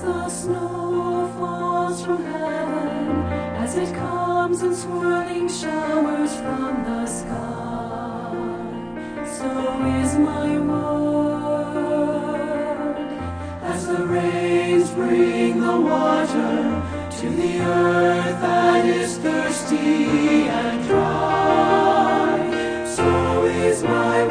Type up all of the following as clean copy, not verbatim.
the snow falls from heaven, as it comes in swirling showers from the sky, so is my word. As the rains bring the water to the earth that is thirsty and dry, so is my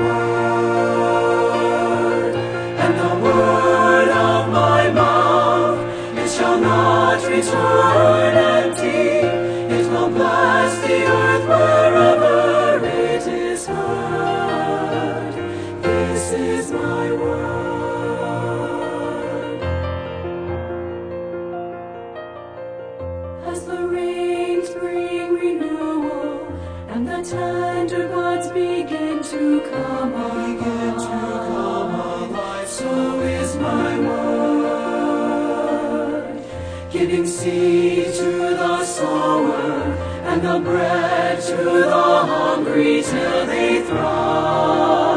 word. And the word of my mouth, it shall not return empty. It will bless the earth wherever it is heard. This is my word. As the rains bring renewal, and the tender buds begin to come alive, so is my word, giving seed to the sower, and the bread to the hungry till they thrive.